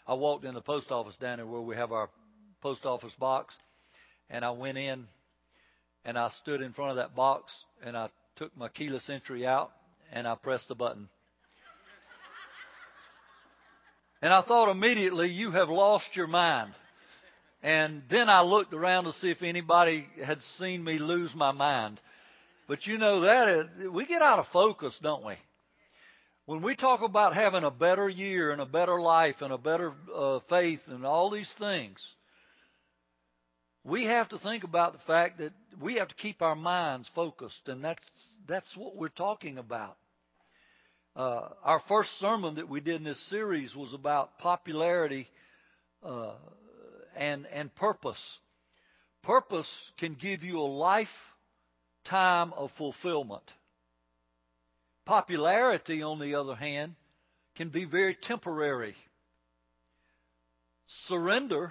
I walked in the post office down there where we have our post office box, and I went in and I stood in front of that box and I took my keyless entry out and I pressed the button. And I thought immediately, you have lost your mind. And then I looked around to see if anybody had seen me lose my mind. But you know we get out of focus, don't we? When we talk about having a better year and a better life and a better faith and all these things, we have to think about the fact that we have to keep our minds focused, and that's what we're talking about. Our first sermon that we did in this series was about popularity and purpose. Purpose can give you a lifetime of fulfillment. Popularity, on the other hand, can be very temporary. Surrender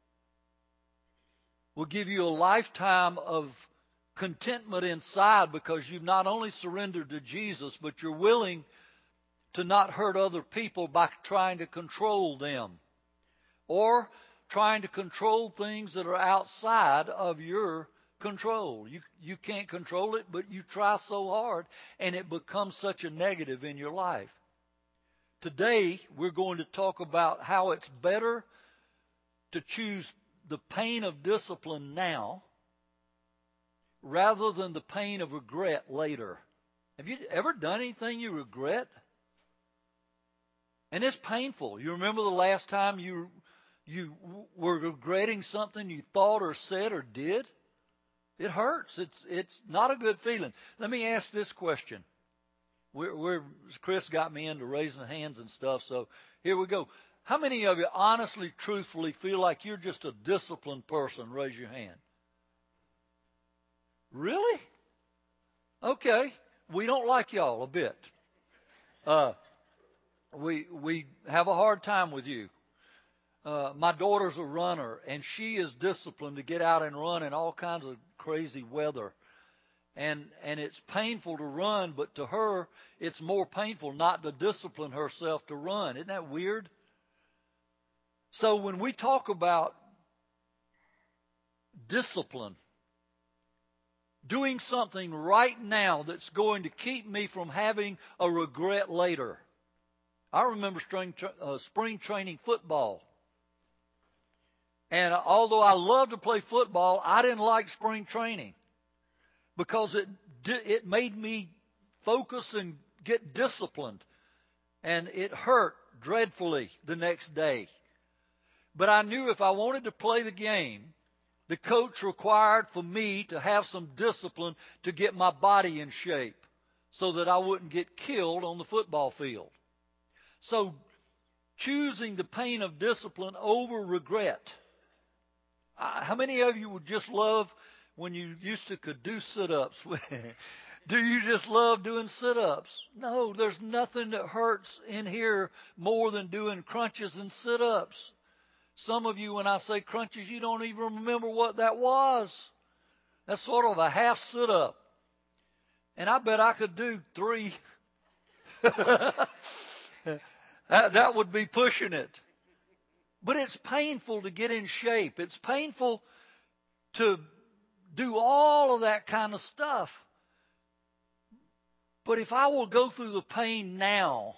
will give you a lifetime of contentment inside because you've not only surrendered to Jesus, but you're willing to not hurt other people by trying to control them or trying to control things that are outside of your control. You can't control it, but you try so hard, and it becomes such a negative in your life. Today, we're going to talk about how it's better to choose the pain of discipline now rather than the pain of regret later. Have you ever done anything you regret? And it's painful. You remember the last time you were regretting something you thought or said or did? It hurts. It's not a good feeling. Let me ask this question. Chris got me into raising hands and stuff, so here we go. How many of you honestly, truthfully feel like you're just a disciplined person? Raise your hand. Really? Okay. We don't like y'all a bit. We have a hard time with you. My daughter's a runner, and she is disciplined to get out and run in all kinds of crazy weather. And it's painful to run, but to her, it's more painful not to discipline herself to run. Isn't that weird? So when we talk about discipline, doing something right now that's going to keep me from having a regret later. I remember spring training football. And although I love to play football, I didn't like spring training because it made me focus and get disciplined. And it hurt dreadfully the next day. But I knew if I wanted to play the game, the coach required for me to have some discipline to get my body in shape so that I wouldn't get killed on the football field. So choosing the pain of discipline over regret. How many of you would just love when you could do sit-ups? Do you just love doing sit-ups? No, there's nothing that hurts in here more than doing crunches and sit-ups. Some of you, when I say crunches, you don't even remember what that was. That's sort of a half sit-up. And I bet I could do 3. That would be pushing it. But it's painful to get in shape. It's painful to do all of that kind of stuff. But if I will go through the pain now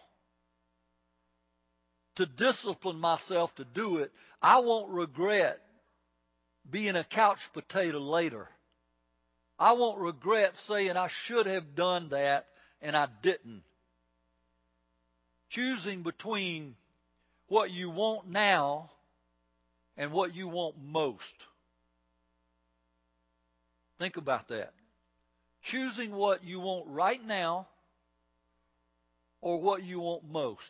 to discipline myself to do it, I won't regret being a couch potato later. I won't regret saying I should have done that and I didn't. Choosing between what you want now and what you want most. Think about that. Choosing what you want right now or what you want most.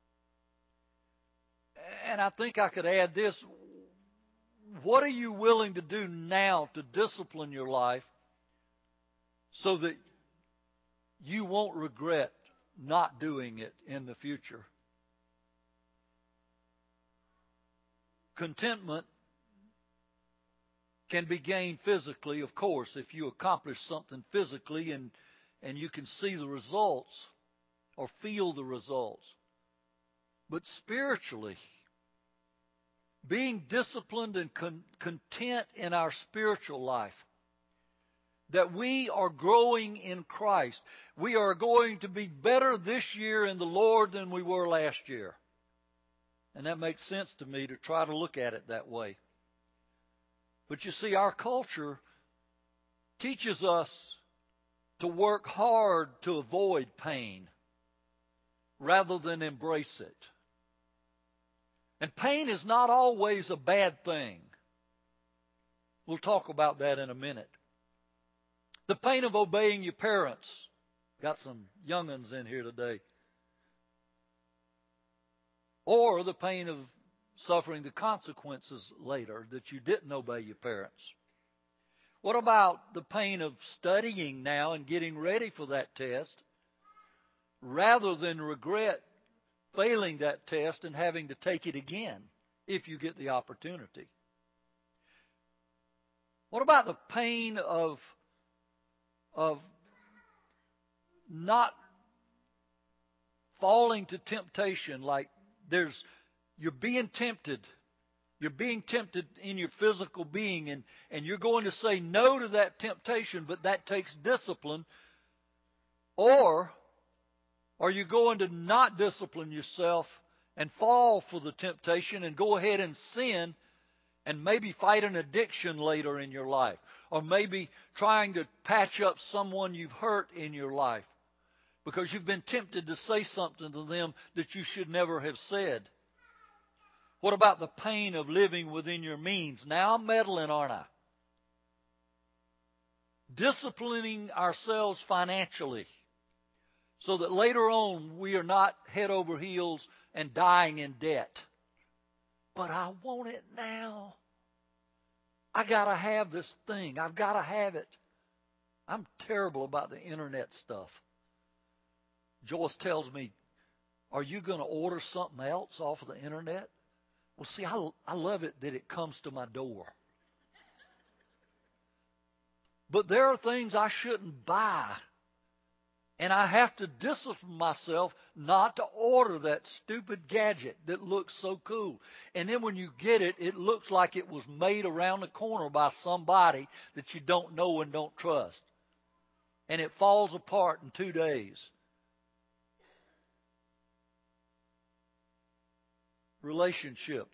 And I think I could add this. What are you willing to do now to discipline your life so that you won't regret not doing it in the future? Contentment can be gained physically, of course, if you accomplish something physically and you can see the results or feel the results. But spiritually, being disciplined and content in our spiritual life. That we are growing in Christ. We are going to be better this year in the Lord than we were last year. And that makes sense to me to try to look at it that way. But you see, our culture teaches us to work hard to avoid pain rather than embrace it. And pain is not always a bad thing. We'll talk about that in a minute. The pain of obeying your parents. Got some young'uns in here today. Or the pain of suffering the consequences later that you didn't obey your parents. What about the pain of studying now and getting ready for that test rather than regret failing that test and having to take it again if you get the opportunity? What about the pain of not falling to temptation? Like you're being tempted. You're being tempted in your physical being, and you're going to say no to that temptation, but that takes discipline. Or are you going to not discipline yourself and fall for the temptation and go ahead and sin and maybe fight an addiction later in your life? Or maybe trying to patch up someone you've hurt in your life because you've been tempted to say something to them that you should never have said. What about the pain of living within your means? Now I'm meddling, aren't I? Disciplining ourselves financially so that later on we are not head over heels and dying in debt. But I want it now. I got to have this thing. I've got to have it. I'm terrible about the internet stuff. Joyce tells me, are you going to order something else off of the internet? Well, see, I love it that it comes to my door. But there are things I shouldn't buy. And I have to discipline myself not to order that stupid gadget that looks so cool. And then when you get it, it looks like it was made around the corner by somebody that you don't know and don't trust. And it falls apart in 2 days. Relationships.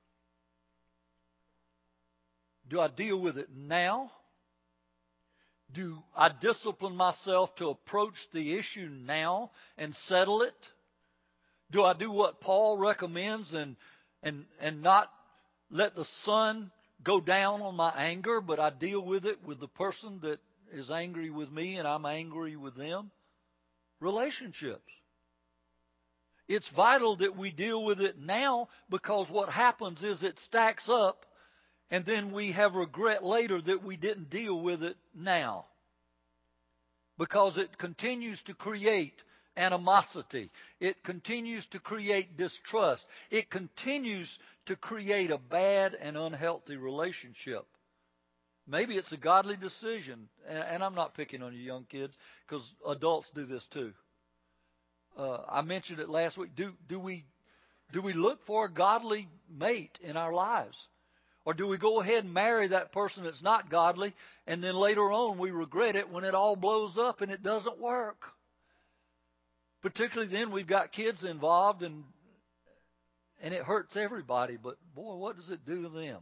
Do I deal with it now? Do I discipline myself to approach the issue now and settle it? Do I do what Paul recommends and not let the sun go down on my anger, but I deal with it with the person that is angry with me and I'm angry with them? Relationships. It's vital that we deal with it now, because what happens is it stacks up and then we have regret later that we didn't deal with it now. Because it continues to create animosity. It continues to create distrust. It continues to create a bad and unhealthy relationship. Maybe it's a godly decision, and I'm not picking on you young kids, because adults do this too. I mentioned it last week. Do we look for a godly mate in our lives? Or do we go ahead and marry that person that's not godly, and then later on we regret it when it all blows up and it doesn't work? Particularly then we've got kids involved, and it hurts everybody, but boy, what does it do to them?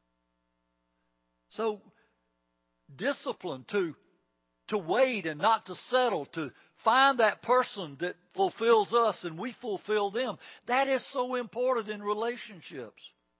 So discipline to wait and not to settle, to find that person that fulfills us and we fulfill them. That is so important in relationships.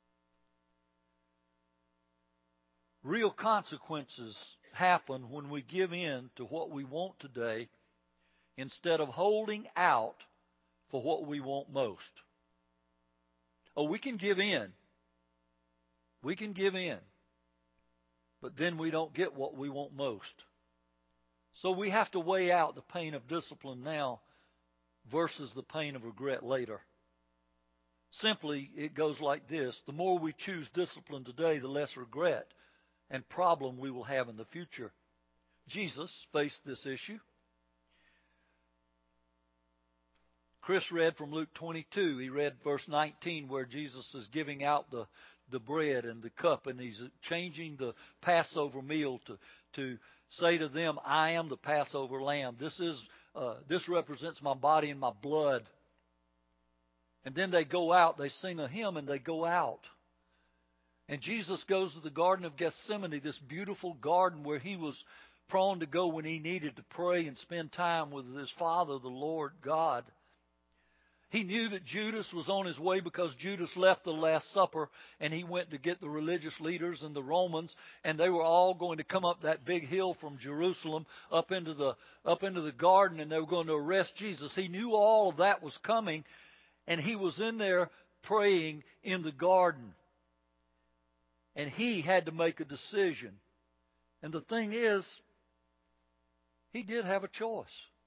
Real consequences happen when we give in to what we want today instead of holding out for what we want most. Oh, we can give in. We can give in. But then we don't get what we want most. So we have to weigh out the pain of discipline now versus the pain of regret later. Simply, it goes like this. The more we choose discipline today, the less regret and problem we will have in the future. Jesus faced this issue. Chris read from Luke 22. He read verse 19 where Jesus is giving out the bread and the cup, and he's changing the Passover meal to say to them, I am the Passover lamb. This represents my body and my blood. And then they go out, they sing a hymn, and they go out. And Jesus goes to the Garden of Gethsemane, this beautiful garden where he was prone to go when he needed to pray and spend time with his Father, the Lord God. He knew that Judas was on his way because Judas left the Last Supper and he went to get the religious leaders and the Romans, and they were all going to come up that big hill from Jerusalem up into the garden, and they were going to arrest Jesus. He knew all of that was coming, and he was in there praying in the garden. And he had to make a decision. And the thing is, he did have a choice.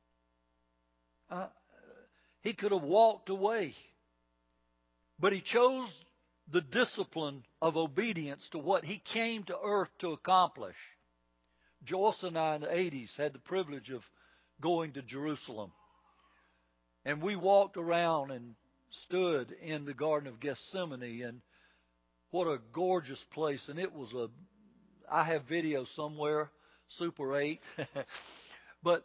He could have walked away. But he chose the discipline of obedience to what he came to earth to accomplish. Joyce and I in the 80s had the privilege of going to Jerusalem. And we walked around and stood in the Garden of Gethsemane, and what a gorgeous place. And it was I have video somewhere, Super 8. But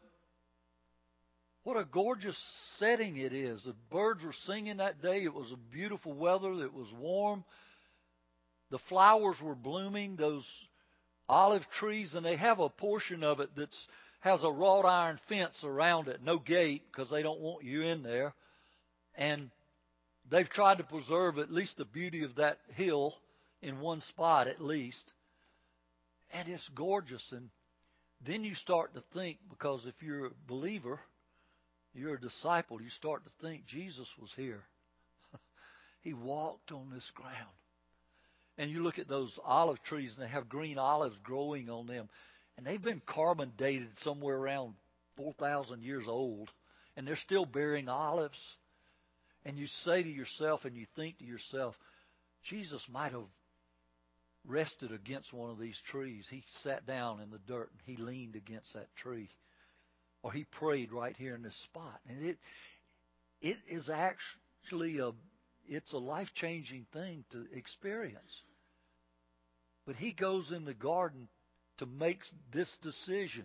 what a gorgeous setting it is. The birds were singing that day. It was a beautiful weather. It was warm. The flowers were blooming, those olive trees, and they have a portion of it that has a wrought iron fence around it, no gate, because they don't want you in there. And they've tried to preserve at least the beauty of that hill in one spot at least. And it's gorgeous. And then you start to think, because if you're a believer, you're a disciple, you start to think Jesus was here. He walked on this ground. And you look at those olive trees, and they have green olives growing on them. And they've been carbon dated somewhere around 4,000 years old. And they're still bearing olives. And you say to yourself, and you think to yourself, Jesus might have rested against one of these trees. He sat down in the dirt and he leaned against that tree. Or he prayed right here in this spot. And it is actually it's a life-changing thing to experience. But he goes in the garden to make this decision.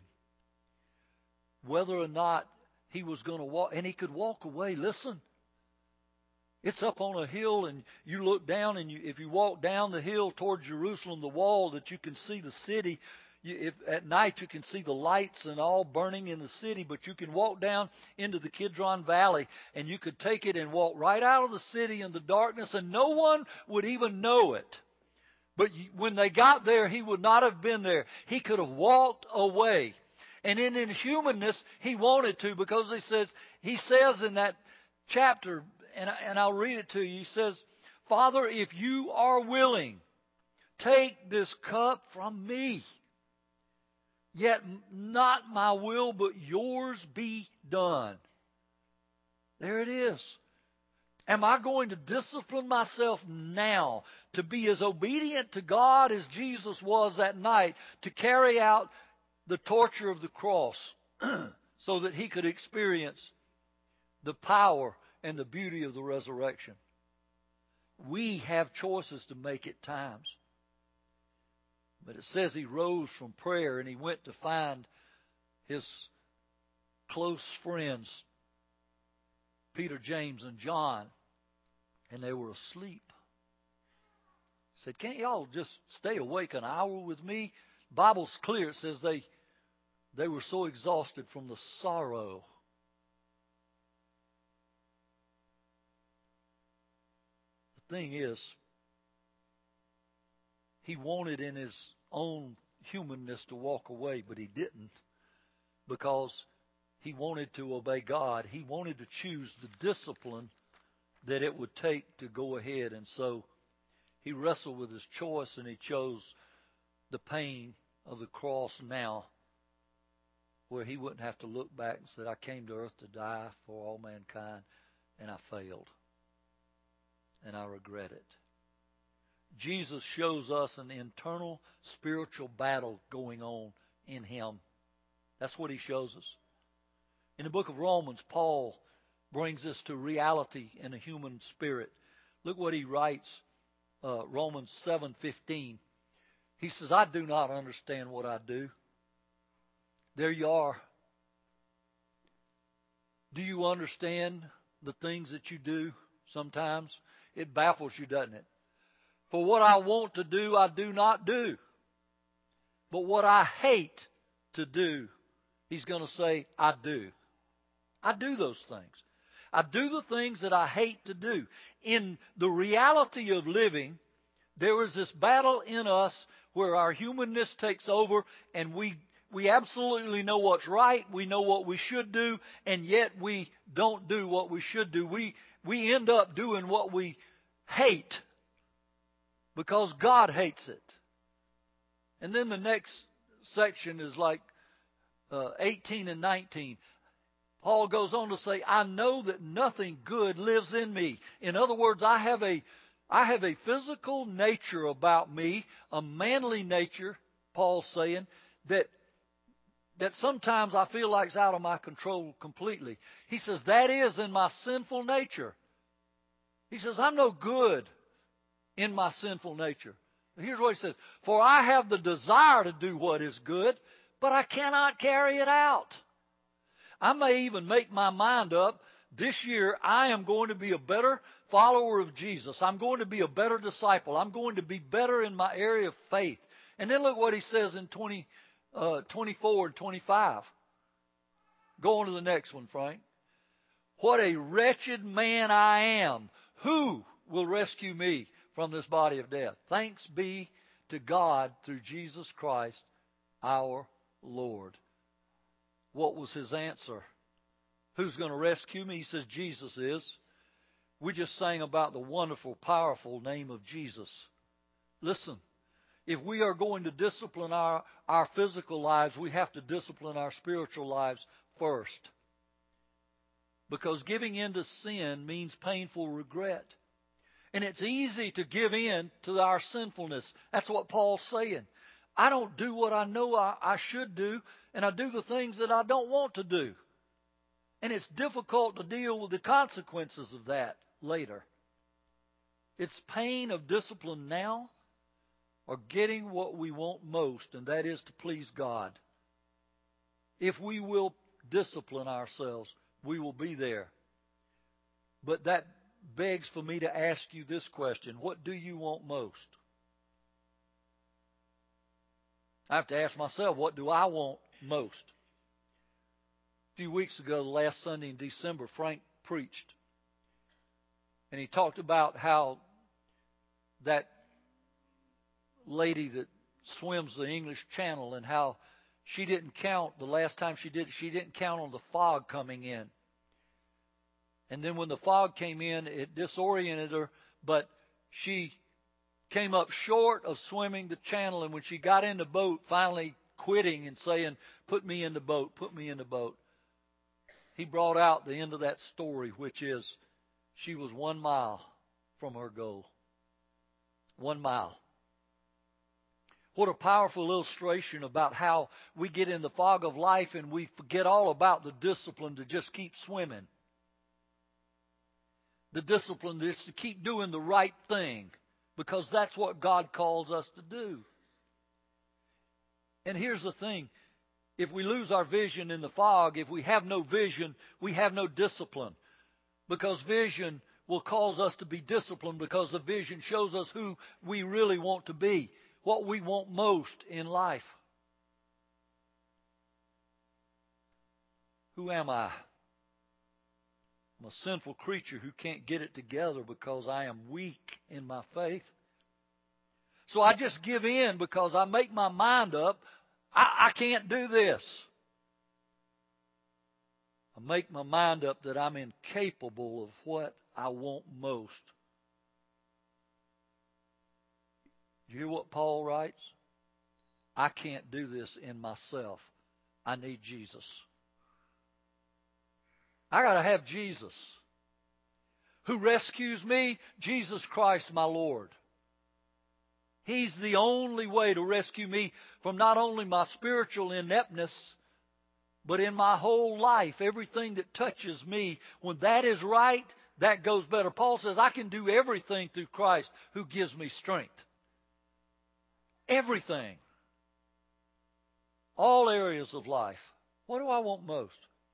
Whether or not he was going to walk. And he could walk away. Listen. It's up on a hill, and you look down, and if you walk down the hill toward Jerusalem, the wall, that you can see the city. If at night you can see the lights and all burning in the city, but you can walk down into the Kidron Valley, and you could take it and walk right out of the city in the darkness, and no one would even know it. But when they got there, he would not have been there. He could have walked away. And in his humanness, he wanted to, because he says in that chapter, and I'll read it to you. He says, Father, if you are willing, take this cup from me. Yet not my will, but yours be done. There it is. Am I going to discipline myself now to be as obedient to God as Jesus was that night, to carry out the torture of the cross so that he could experience the power and the beauty of the resurrection? We have choices to make at times. But it says he rose from prayer and he went to find his close friends, Peter, James, and John, and they were asleep. He said, can't y'all just stay awake an hour with me? The Bible's clear. It says they were so exhausted from the sorrow. The thing is, he wanted in his own humanness to walk away, but he didn't, because he wanted to obey God. He wanted to choose the discipline that it would take to go ahead. And so he wrestled with his choice, and he chose the pain of the cross now, where he wouldn't have to look back and say, I came to earth to die for all mankind, and I failed. And I regret it. Jesus shows us an internal spiritual battle going on in him. That's what he shows us. In the book of Romans, Paul, brings us to reality in a human spirit. Look what he writes, Romans 7:15. He says, I do not understand what I do. There you are. Do you understand the things that you do sometimes? It baffles you, doesn't it? For what I want to do, I do not do. But what I hate to do, he's going to say, I do. I do those things. I do the things that I hate to do. In the reality of living, there is this battle in us where our humanness takes over, and we absolutely know what's right. We know what we should do, and yet we don't do what we should do. We end up doing what we hate because God hates it. And then the next section is like 18 and 19. Paul goes on to say, I know that nothing good lives in me. In other words, I have a physical nature about me, a manly nature, Paul's saying, that sometimes I feel like it's out of my control completely. He says, that is in my sinful nature. He says, I'm no good in my sinful nature. Here's what he says. For I have the desire to do what is good, but I cannot carry it out. I may even make my mind up, this year I am going to be a better follower of Jesus. I'm going to be a better disciple. I'm going to be better in my area of faith. And then look what he says in 24 and 25. Go on to the next one, Frank. What a wretched man I am. Who will rescue me from this body of death? Thanks be to God through Jesus Christ our Lord. What was his answer? Who's going to rescue me? He says Jesus is. We just sang about the wonderful, powerful name of Jesus. Listen, if we are going to discipline our physical lives, we have to discipline our spiritual lives first. Because giving in to sin means painful regret. And it's easy to give in to our sinfulness. That's what Paul's saying. I don't do what I know I should do, and I do the things that I don't want to do. And it's difficult to deal with the consequences of that later. It's pain of discipline now, or getting what we want most, and that is to please God. If we will discipline ourselves, we will be there. But that begs for me to ask you this question. What do you want most? I have to ask myself, what do I want most? A few weeks ago, the last Sunday in December, Frank preached. And he talked about how that lady that swims the English Channel and how she didn't count, the last time she didn't count on the fog coming in. And then when the fog came in, it disoriented her, but she came up short of swimming the channel. And when she got in the boat, finally quitting and saying, put me in the boat, put me in the boat, he brought out the end of that story, which is she was 1 mile from her goal. 1 mile. What a powerful illustration about how we get in the fog of life and we forget all about the discipline to just keep swimming. The discipline is to keep doing the right thing, because that's what God calls us to do. And here's the thing. If we lose our vision in the fog, if we have no vision, we have no discipline. Because vision will cause us to be disciplined, because the vision shows us who we really want to be, what we want most in life. Who am I? I'm a sinful creature who can't get it together because I am weak in my faith. So I just give in because I make my mind up. I can't do this. I make my mind up that I'm incapable of what I want most. You hear what Paul writes? I can't do this in myself. I need Jesus. I got to have Jesus. Who rescues me? Jesus Christ, my Lord. He's the only way to rescue me from not only my spiritual ineptness, But in my whole life, everything that touches me, when that is right, that goes better. Paul says, I can do everything through Christ who gives me strength. Everything. All areas of life. What do I want most?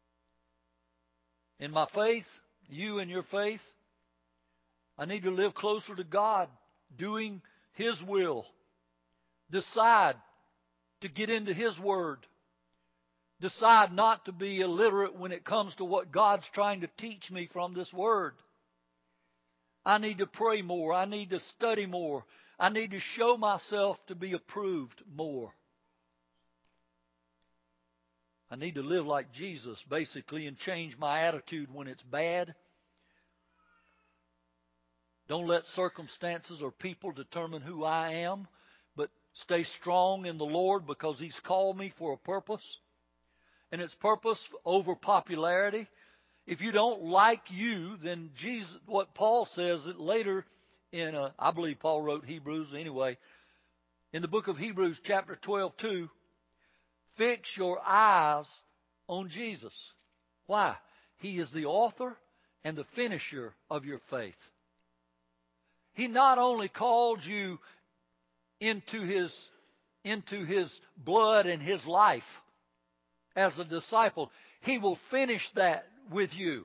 In my faith, you and your faith, I need to live closer to God, doing His will. Decide to get into His Word. Decide not to be illiterate when it comes to what God's trying to teach me from this Word. I need to pray more. I need to study more. I need to show myself to be approved more. I need to live like Jesus, basically, and change my attitude when it's bad. Don't let circumstances or people determine who I am, but stay strong in the Lord because He's called me for a purpose. And it's purpose over popularity. If you don't like you, then Jesus, what Paul says that later in, I believe Paul wrote Hebrews anyway, in the book of Hebrews chapter 12:2, fix your eyes on Jesus. Why? He is the author and the finisher of your faith. He not only called you into His blood and His life as a disciple, He will finish that with you.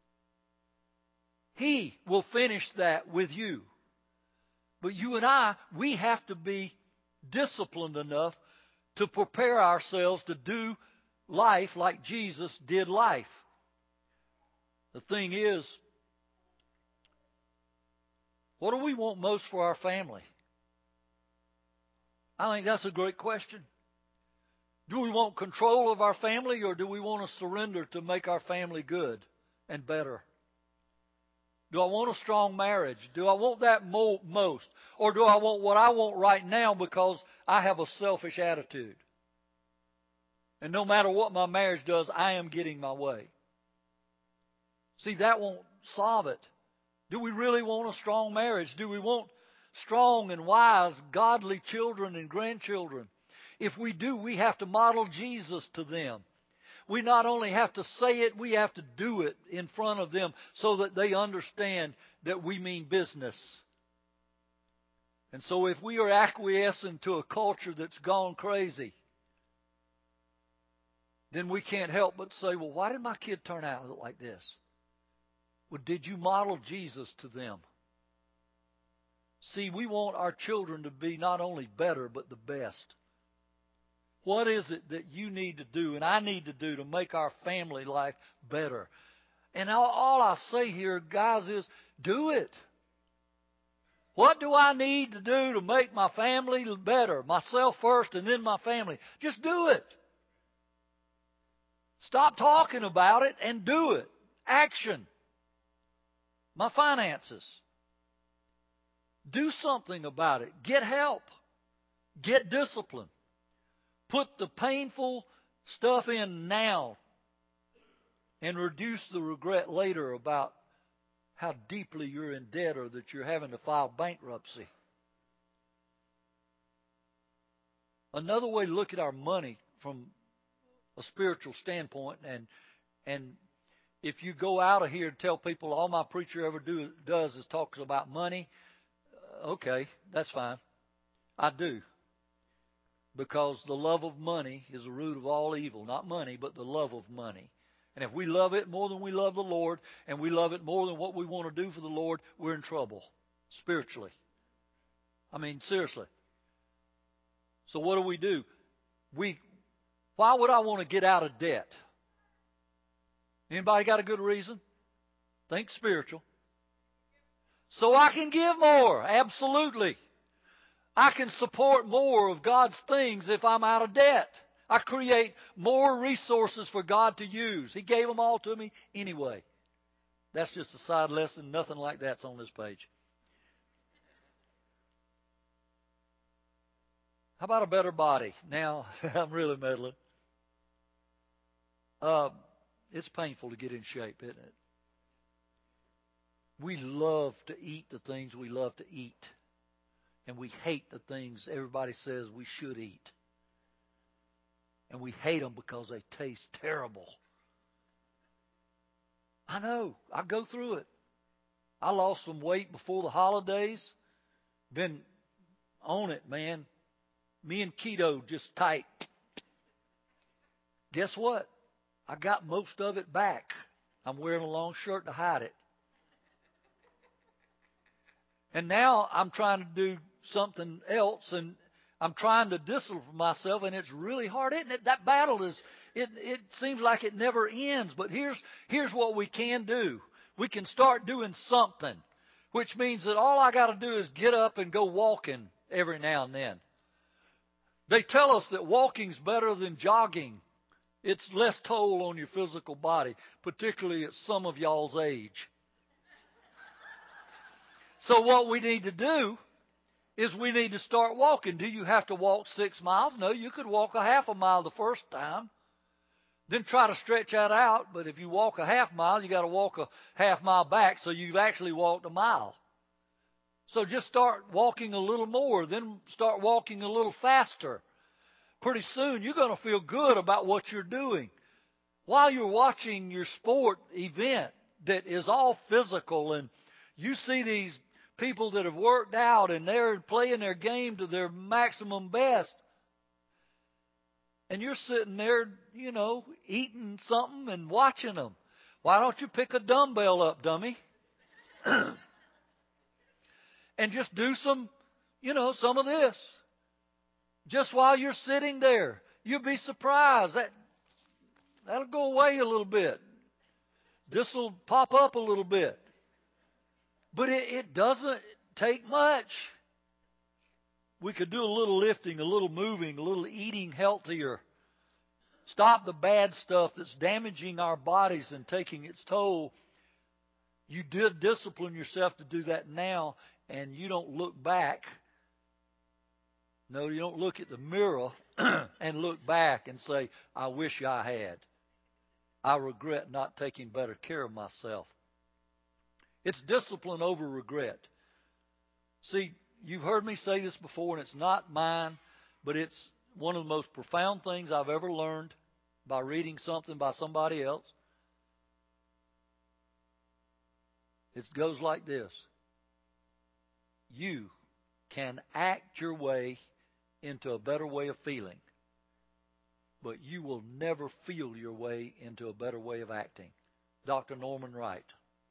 He will finish that with you. But you and I, we have to be disciplined enough to prepare ourselves to do life like Jesus did life. The thing is, what do we want most for our family? I think that's a great question. Do we want control of our family, or do we want to surrender to make our family good and better? Do I want a strong marriage? Do I want that most? Or do I want what I want right now because I have a selfish attitude? And no matter what my marriage does, I am getting my way. See, that won't solve it. Do we really want a strong marriage? Do we want strong and wise, godly children and grandchildren? If we do, we have to model Jesus to them. We not only have to say it, we have to do it in front of them so that they understand that we mean business. And so if we are acquiescing to a culture that's gone crazy, then we can't help but say, well, why did my kid turn out like this? Well, did you model Jesus to them? See, we want our children to be not only better, but the best. What is it that you need to do and I need to do to make our family life better? And all I say here, guys, is do it. What do I need to do to make my family better? Myself first and then my family. Just do it. Stop talking about it and do it. Action. My finances. Do something about it. Get help. Get discipline. Put the painful stuff in now and reduce the regret later about how deeply you're in debt or that you're having to file bankruptcy. Another way to look at our money from a spiritual standpoint, and if you go out of here and tell people all my preacher ever does is talks about money, okay, that's fine. I do. Because the love of money is the root of all evil. Not money, but the love of money. And if we love it more than we love the Lord, and we love it more than what we want to do for the Lord, we're in trouble spiritually. I mean, seriously. So what do? Why would I want to get out of debt? Anybody got a good reason? Think spiritual. So I can give more. Absolutely. I can support more of God's things if I'm out of debt. I create more resources for God to use. He gave them all to me anyway. That's just a side lesson. Nothing like that's on this page. How about a better body? Now, I'm really meddling. It's painful to get in shape, isn't it? We love to eat the things we love to eat. And we hate the things everybody says we should eat. And we hate them because they taste terrible. I know. I go through it. I lost some weight before the holidays. Been on it, man. Me and keto just tight. Guess what? I got most of it back. I'm wearing a long shirt to hide it. And now I'm trying to do something else, and I'm trying to discipline myself, and it's really hard, isn't it? That battle is, it seems like it never ends. But here's what we can do. We can start doing something, which means that all I got to do is get up and go walking every now and then. They tell us that walking's better than jogging. It's less toll on your physical body, particularly at some of y'all's age. So what we need to do is we need to start walking. Do you have to walk 6 miles? No, you could walk a half a mile the first time. Then try to stretch that out. But if you walk a half mile, you got to walk a half mile back, so you've actually walked a mile. So just start walking a little more, then start walking a little faster. Pretty soon you're going to feel good about what you're doing. While you're watching your sport event that is all physical, and you see these people that have worked out and they're playing their game to their maximum best, and you're sitting there, eating something and watching them. Why don't you pick a dumbbell up, dummy? And just do some of this. Just while you're sitting there. You'll be surprised. That'll go away a little bit. This will pop up a little bit. But it doesn't take much. We could do a little lifting, a little moving, a little eating healthier. Stop the bad stuff that's damaging our bodies and taking its toll. You did discipline yourself to do that now, and you don't look back. No, you don't look at the mirror and look back and say, I wish I had. I regret not taking better care of myself. It's discipline over regret. See, you've heard me say this before, and it's not mine, but it's one of the most profound things I've ever learned by reading something by somebody else. It goes like this. You can act your way into a better way of feeling, but you will never feel your way into a better way of acting. Dr. Norman Wright.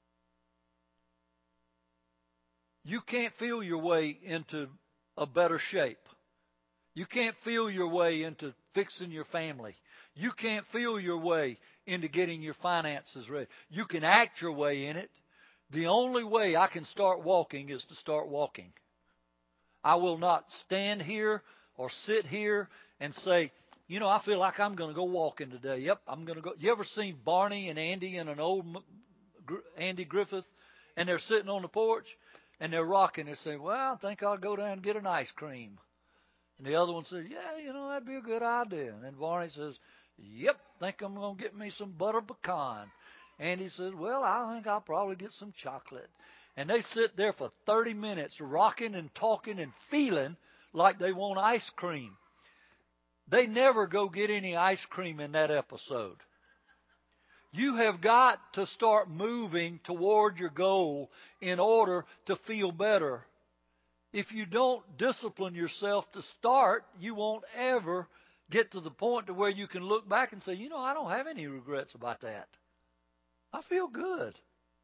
You can't feel your way into a better shape. You can't feel your way into fixing your family. You can't feel your way into getting your finances ready. You can act your way in it. The only way I can start walking is to start walking. I will not stand here or sit here and say, I feel like I'm going to go walking today. Yep, I'm going to go. You ever seen Barney and Andy and an old Andy Griffith, and they're sitting on the porch and they're rocking. They're saying, well, I think I'll go down and get an ice cream. And the other one says, yeah, that'd be a good idea. And then Barney says, yep, think I'm going to get me some butter pecan. Andy says, well, I think I'll probably get some chocolate. And they sit there for 30 minutes rocking and talking and feeling like they want ice cream. They never go get any ice cream in that episode. You have got to start moving toward your goal in order to feel better. If you don't discipline yourself to start, you won't ever get to the point to where you can look back and say, I don't have any regrets about that. I feel good.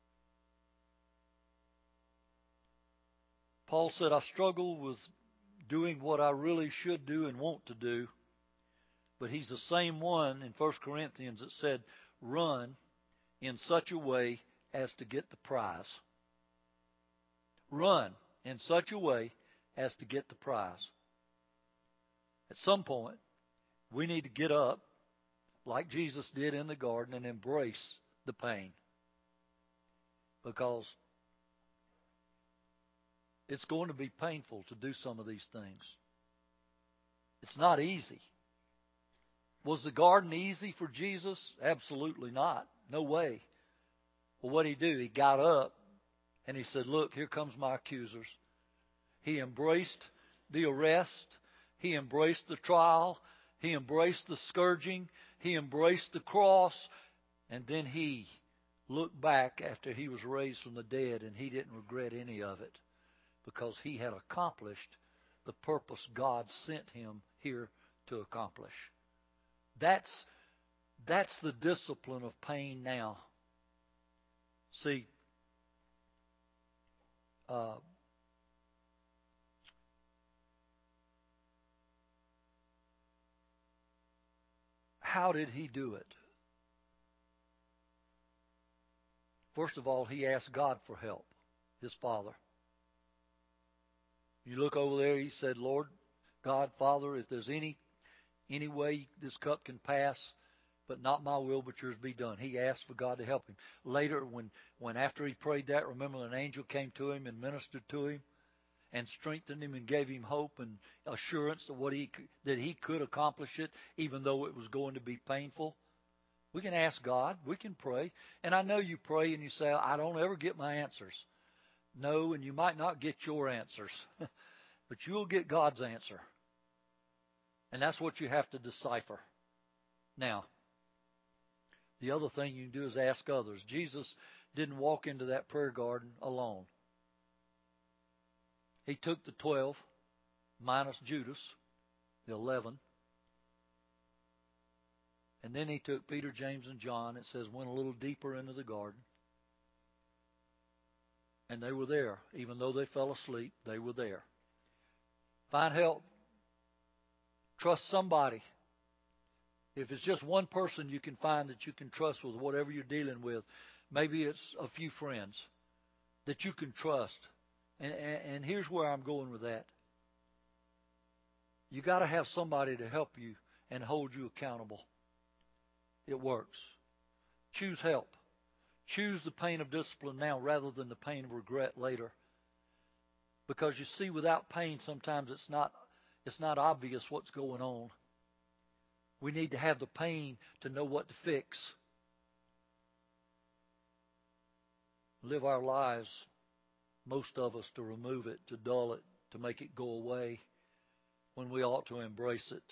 Paul said, I struggle with doing what I really should do and want to do. But he's the same one in 1 Corinthians that said, run in such a way as to get the prize. Run in such a way as to get the prize. At some point, we need to get up like Jesus did in the garden and embrace the pain. Because it's going to be painful to do some of these things. It's not easy. Was the garden easy for Jesus? Absolutely not. No way. Well, what did he do? He got up and he said, look, here comes my accusers. He embraced the arrest. He embraced the trial. He embraced the scourging. He embraced the cross. And then he looked back after he was raised from the dead, and he didn't regret any of it because he had accomplished the purpose God sent him here to accomplish. That's the discipline of pain now. See, how did he do it? First of all, he asked God for help, his Father. You look over there, he said, Lord, God, Father, if there's any way this cup can pass, but not my will, but yours be done. He asked for God to help him. Later, when after he prayed that, remember an angel came to him and ministered to him and strengthened him and gave him hope and assurance that he could accomplish it, even though it was going to be painful. We can ask God. We can pray. And I know you pray and you say, I don't ever get my answers. No, and you might not get your answers. But you'll get God's answer. And that's what you have to decipher. Now, the other thing you can do is ask others. Jesus didn't walk into that prayer garden alone. He took the 12, minus Judas, the 11. And then he took Peter, James, and John, it says, went a little deeper into the garden. And they were there. Even though they fell asleep, they were there. Find help. Trust somebody. If it's just one person you can find that you can trust with whatever you're dealing with, maybe it's a few friends that you can trust. And here's where I'm going with that. You got to have somebody to help you and hold you accountable. It works. Choose help. Choose the pain of discipline now rather than the pain of regret later. Because you see, without pain, sometimes it's not obvious what's going on. We need to have the pain to know what to fix. Live our lives, most of us, to remove it, to dull it, to make it go away, when we ought to embrace it.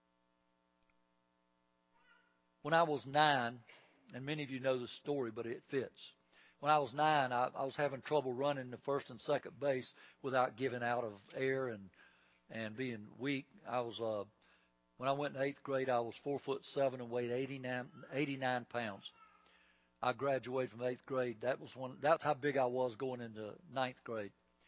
When I was 9, and many of you know this story, but it fits. When I was 9, I was having trouble running the first and second base without giving out of air and being weak. When I went in 8th grade, I was 4'7" and weighed 89 pounds. I graduated from 8th grade. That's how big I was going into 9th grade.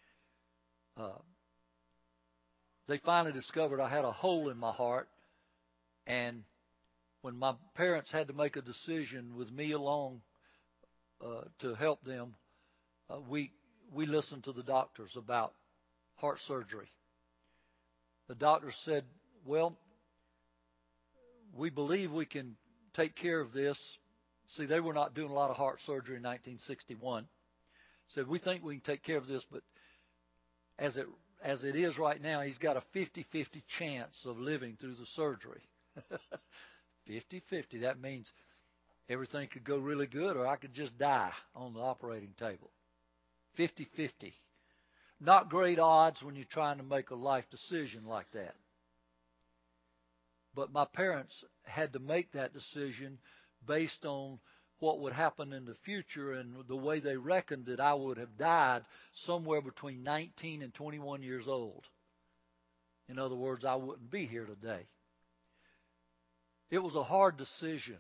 They finally discovered I had a hole in my heart, and when my parents had to make a decision with me along to help them, we listened to the doctors about heart surgery. The doctors said, well, we believe we can take care of this. See, they were not doing a lot of heart surgery in 1961. Said, we think we can take care of this, but as it is right now, he's got a 50-50 chance of living through the surgery. 50-50. That means everything could go really good, or I could just die on the operating table. 50-50. Not great odds when you're trying to make a life decision like that. But my parents had to make that decision based on what would happen in the future, and the way they reckoned that I would have died somewhere between 19 and 21 years old. In other words, I wouldn't be here today. It was a hard decision.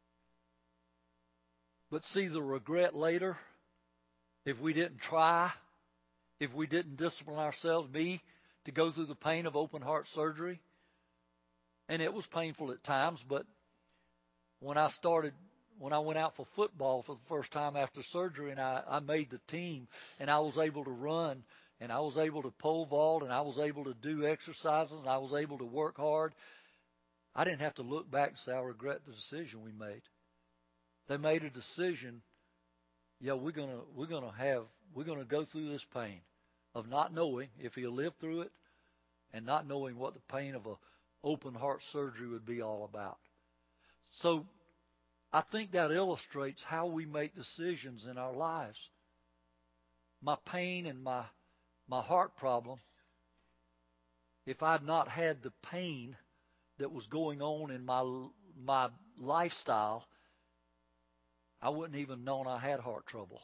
But see, the regret later, if we didn't try, if we didn't discipline ourselves, me, to go through the pain of open heart surgery, and it was painful at times, but when I went out for football for the first time after surgery, and I made the team, and I was able to run, and I was able to pole vault, and I was able to do exercises, and I was able to work hard, I didn't have to look back and say, I regret the decision we made. They made a decision, yeah, we're gonna go through this pain of not knowing if he'll live through it, and not knowing what the pain of a open heart surgery would be all about. So I think that illustrates how we make decisions in our lives. My pain and my heart problem, if I'd not had the pain that was going on in my lifestyle, I wouldn't even known I had heart trouble.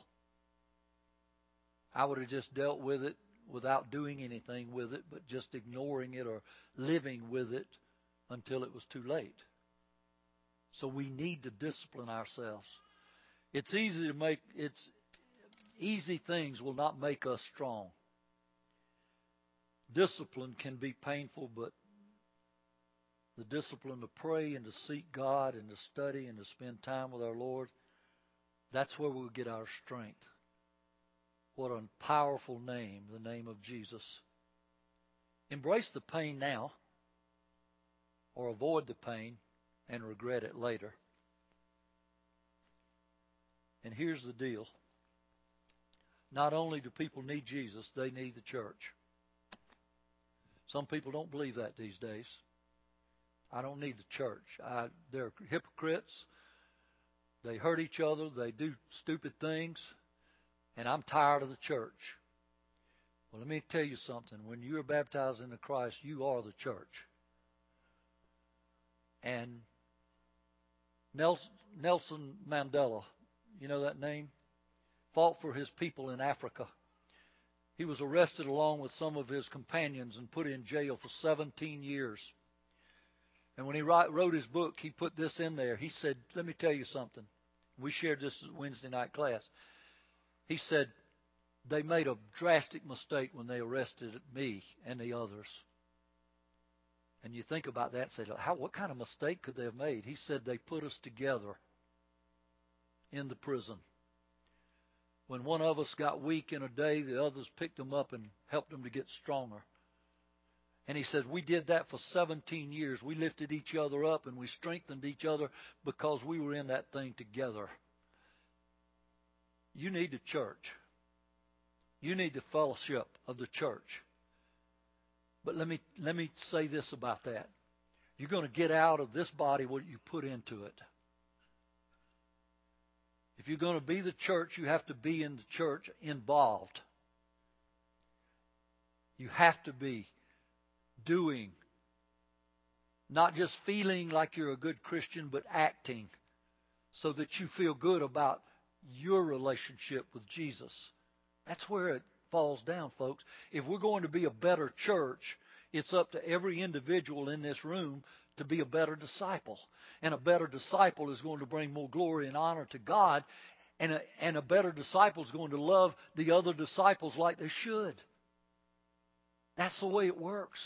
I would have just dealt with it without doing anything with it, but just ignoring it or living with it until it was too late. So we need to discipline ourselves. It's easy things will not make us strong. Discipline can be painful, but the discipline to pray and to seek God and to study and to spend time with our Lord, that's where we'll get our strength. What a powerful name, the name of Jesus. Embrace the pain now, or avoid the pain and regret it later. And here's the deal. Not only do people need Jesus, they need the church. Some people don't believe that these days. I don't need the church. They're hypocrites. They hurt each other. They do stupid things. And I'm tired of the church. Well, let me tell you something. When you are baptized into Christ, you are the church. And Nelson Mandela, you know that name? Fought for his people in Africa. He was arrested along with some of his companions and put in jail for 17 years. And when he wrote his book, he put this in there. He said, let me tell you something. We shared this Wednesday night class. He said, they made a drastic mistake when they arrested me and the others. And you think about that and say, what kind of mistake could they have made? He said, they put us together in the prison. When one of us got weak in a day, the others picked them up and helped them to get stronger. And he said, we did that for 17 years. We lifted each other up and we strengthened each other because we were in that thing together. You need the church. You need the fellowship of the church. But let me say this about that. You're going to get out of this body what you put into it. If you're going to be the church, you have to be in the church involved. You have to be doing, not just feeling like you're a good Christian, but acting so that you feel good about your relationship with Jesus. That's where it falls down, folks. If we're going to be a better church, it's up to every individual in this room to be a better disciple. And a better disciple is going to bring more glory and honor to God. And a better disciple is going to love the other disciples like they should. That's the way it works.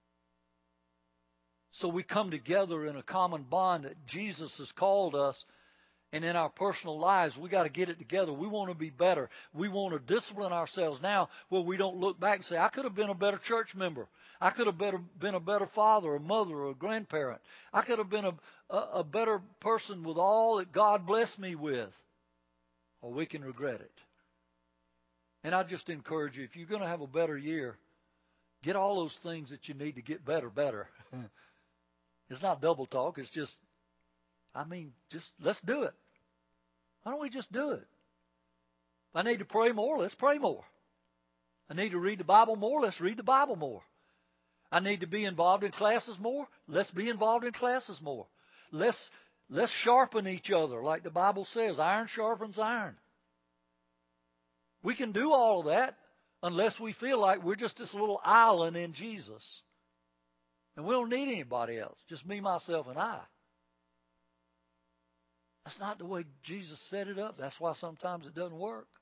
So we come together in a common bond that Jesus has called us. And in our personal lives, we got to get it together. We want to be better. We want to discipline ourselves now where we don't look back and say, I could have been a better church member. I could have been a better father or mother or grandparent. I could have been a better person with all that God blessed me with. Or we can regret it. And I just encourage you, if you're going to have a better year, get all those things that you need to get better. It's not double talk. It's just, let's do it. Why don't we just do it? If I need to pray more, let's pray more. I need to read the Bible more, let's read the Bible more. I need to be involved in classes more, let's be involved in classes more. Let's sharpen each other, like the Bible says, iron sharpens iron. We can do all of that unless we feel like we're just this little island in Jesus. And we don't need anybody else, just me, myself, and I. That's not the way Jesus set it up. That's why sometimes it doesn't work.